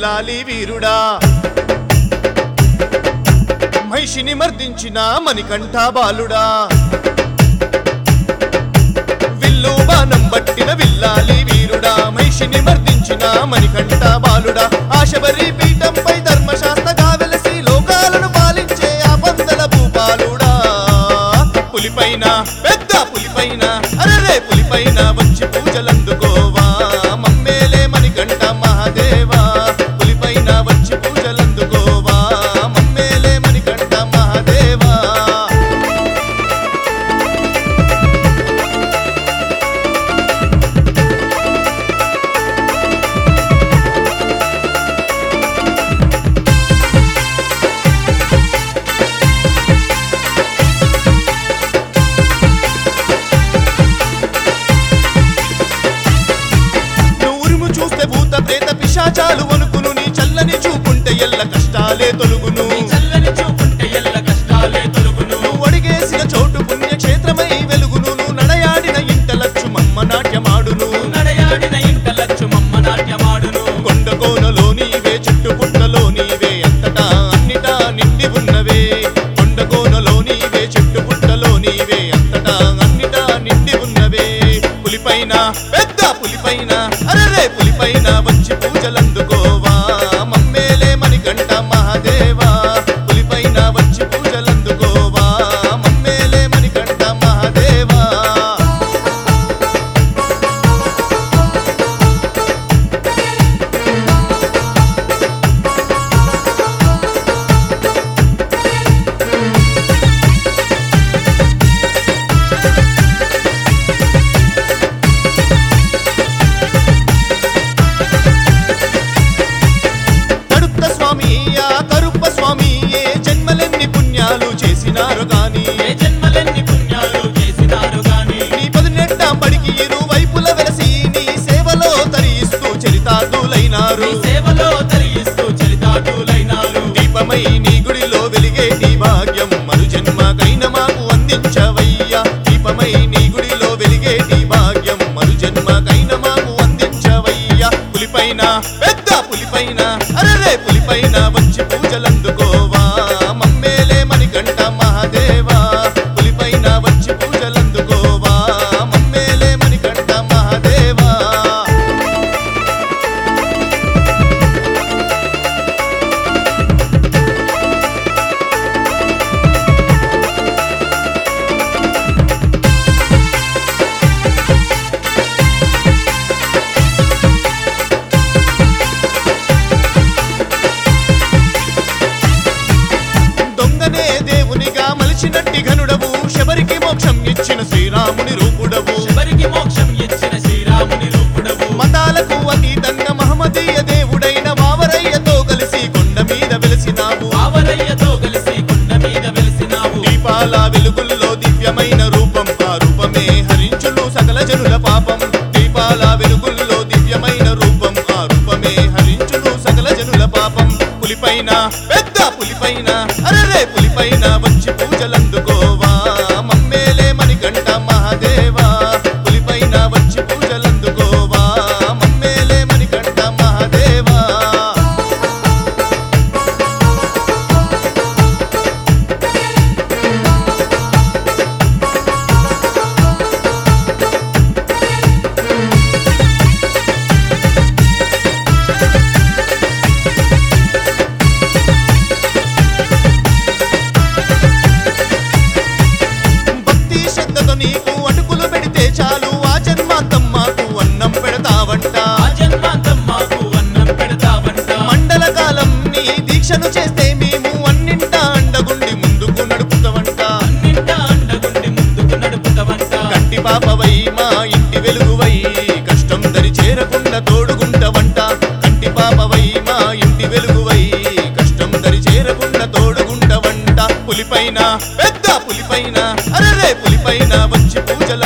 విల్లాలి వీరుడా మహిషిని మర్దించిన మణికంఠ బాలుడా విల్లు బాణం పట్టిన విల్లాలి వీరుడా మహిషిని మర్దించిన మణికంఠ బాలుడా ఆశబరి పీఠంపై ధర్మశాస్త్రగా వెలసి లోకాలను పాలించే ఆ పందల భూపాలుడా పులిపైన పెద్ద పులిపైన అరే పులిపైన వచ్చి పూజలందుకోవా మమ్మేలే మణికంఠ మహాదేవా పులిపైన వచ్చి పూజలందుకోవా మమ్మేలే మణికంఠ మహాదేవా ప్రేత పిశాచాలు వణుకును నీ చల్లని చూపుంటే ఎల్ల కష్టాలే తొలుగును చల్లని చూపుంటే ఎల్ల కష్టాలే తొలుగును నువ్వు అడిగేసిన చోటు పుణ్యక్షేత్రమై వెలుగును నువ్వు నడయాడిన ఇంట లక్ష్మమ్మ నాట్యమాడును నడయాడిన ఇంట లక్ష్మమ్మ నాట్యమాడును కొండ కోనలో నీవే చెట్టు పుట్టలో నీవే అంతటా అన్నిటా నిండి ఉన్నవే కొండ కోనలో నీవే చెట్టు పుట్టలో నీవే అంతటా అన్నిటా నిండి ఉన్నవే పులిపైన పెద్ద పులిపైన అరే పులిపైన వచ్చి పూజలందుకోవా మమ్మేలే మణికంఠ మహాదేవా పులిపైన వచ్చి పూజలందుకోవా మమ్మేలే మణికంఠ మహాదేవా చేసినారు గాని ఏ జన్మలెన్ని పుణ్యాలు చేసినారు గాని నీ 18 పడికి ఇరువైపుల వెలసి నీ సేవలో తరిస్తూ చరితార్థులైనారు నీ సేవలో తరిస్తూ చరితార్థులైనారు దీపమై నీ గుడిలో వెలిగేటి భాగ్యం మరు జన్మకైన మాకు అందించవయ్యా దీపమై నీ గుడిలో వెలిగేటి భాగ్యం మరు జన్మకైన మాకు అందించవయ్యా పులిపైన పెద్ద పులిపైన అరే పులిపైన వచ్చి పూజలందుకోవా మమ్మేలే మణికంఠ మహాదేవా పులిపైన వచ్చి పూజలందుకోవా మమ్మేలే మణికంఠ మహాదేవా దొంగనే దేవునిగా మలిచినట్టి ఘనుడవు శబరికి మోక్షం ఇచ్చిన శ్రీరాముని రూపుడవు శబరికి మోక్షం ఇచ్చిన శ్రీరాముని రూపుడవు మతాలకు అతీతంగా మహమ్మదీయ దేవుడైన వావరయ్యతో కలిసి కొండ మీద వెలిసినావు వావరయ్యతో కలిసి కొండ మీద వెలిసినావు దీపాల వెలుగుల్లో దివ్యమైన రూపం ఆ రూపమే హరించును సకల జనుల పాపం దీపాల వెలుగుల్లో దివ్యమైన రూపం ఆ రూపమే హరించును సకల జనుల పాపం పులిపైన పెద్ద పులిపైన అరే పులిపైన వచ్చి పూజలందుకోవా మమ్మేలే మణికంఠ మహాదేవా పులిపైన వచ్చి పూజలందుకోవా మమ్మేలే మణికంఠ మహాదేవా భక్తి శ్రద్ధతో నీకు అటుకులు పెడితే చాలు ఆ జన్మాంతం మాకు అన్నం పెడతావంట ఆ జన్మాంతం మాకు అన్నం పెడతావంట మండల కాలం నీ దీక్షను చేస్తే మేము అన్నింటా అండగుండి ముందుకు నడుపుతావంట అన్నింట అండగుండి ముందుకు నడుపుతావంట కంటి పాపవై మా ఇంటి వెలుగువై కష్టం దరి చేరకుండా తోడుగుంటవంట కంటి పాపవై మా ఇంటి వెలుగువై కష్టం దరి చేరకుండా తోడుగుంటవంట పులిపైన పెద్ద పులిపైన అరే పులిపైన వచ్చి పూజల